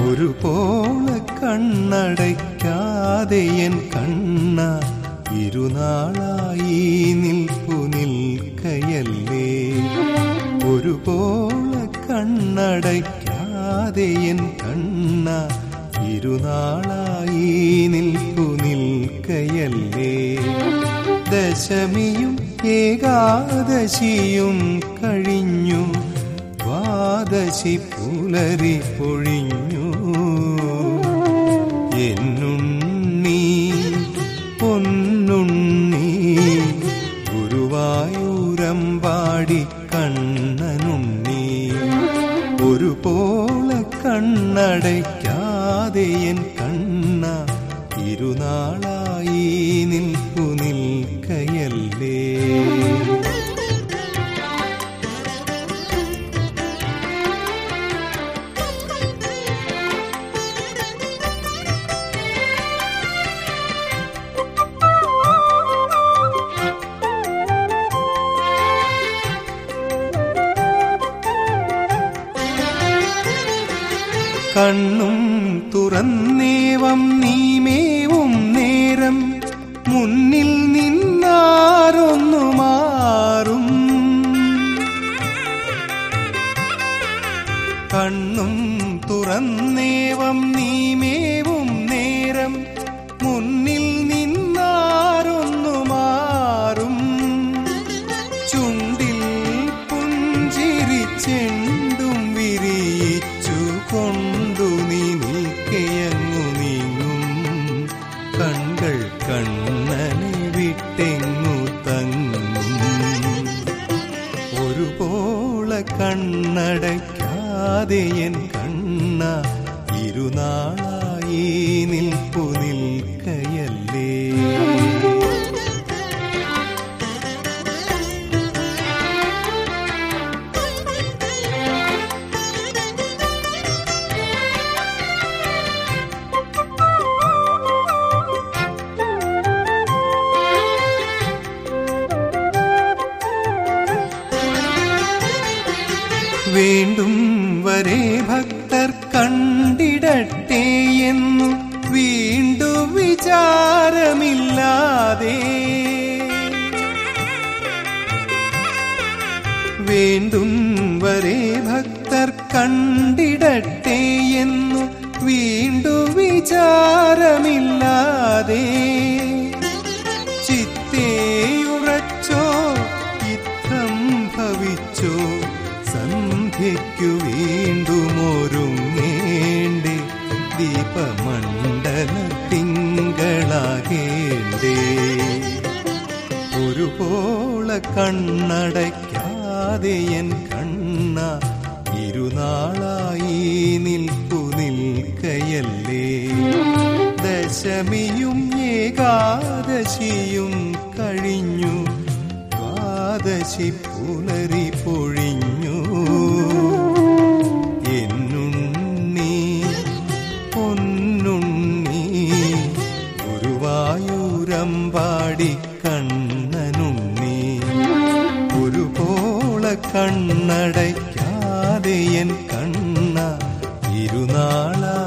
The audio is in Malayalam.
ഒരു പോളെ കണ്ണടയ്ക്കാതെ എൻ കണ്ണ ഇരുനാളായി നിൽപ്പു നിൽക്കയല്ലേ. ഒരു പോളെ കണ്ണടയ്ക്കാതെ എൻ കണ്ണ ഇരുനാളായി നിൽപ്പു നിൽക്കയല്ലേ. ദശമിയും ഏകാദശിയും കഴിഞ്ഞു, ദ്വാദശി പുലരി പൊഴിഞ്ഞു. എന്നുണ്ണി പൊന്നുണ്ണി ഗുരുവായൂരമ്പാടി കണ്ണനുണ്ണി. ഒരു പോളെ കണ്ണടയ്ക്കാതെ എൻ കണ്ണ ഇരുനാളായി നിൽപ്പു നിൽക്കയല്ലേ. കണ്ണും തുറന്നേവം നീമേവും നേരം മുന്നിൽ നിന്നാരൊന്നു മാറും. കണ്ണും തുറന്നേവം നീമേവും നേരം മുന്നിൽ നിന്നാരൊന്നു മാറും. ചുണ്ടിൽ പുഞ്ചിരി ചെണ്ടും വിരിയിച്ചു കൊണ്ടു നീ നിൽക്കയങ്ങു നീങ്ങും. കൺകൾ കണ്ണനെ വിട്ടെങ്ങു തങ്ങും. ഒരു പോളെ കണ്ണടയ്ക്കാതെ എൻ കണ്ണ ഇരുനാളായി നിൽപ്പു നിൽക്കയല്ലേ. വേണ്ടും വരെ ഭക്തർ കണ്ടിടട്ടെ എന്നു വീണ്ടു വിചാരമില്ലാതെ. വേണ്ടും വരെ ഭക്തർ കണ്ടിടട്ടെ എന്നു വീണ്ടു വിചാരമില്ലാതെ. ചിത്തേയുറച്ചോ ഇത്തം ഭവിച്ചോ സന്ധ്യയ്ക്കു വീണ്ടുമൊരുങ്ങേണ്ടേ. ദീപമണ്ഡല തിങ്കളാകേണ്ടേ. ഒരു പോളെ കണ്ണടയ്ക്കാതെ എൻ കണ്ണ ഇരുനാളായി നിൽപ്പു നിൽക്കയല്ലേ. ദശമിയും ഏകാദശിയും കഴിഞ്ഞു, ദ്വാദശി പുലരി പൊഴിഞ്ഞു. എന്നുണ്ണി പൊന്നുണ്ണി ഗുരുവായൂരമ്പാടി കണ്ണനുണ്ണി. ഒരു പോളെ കണ്ണടയ്ക്കാതെ എൻ കണ്ണ ഇരുനാളായി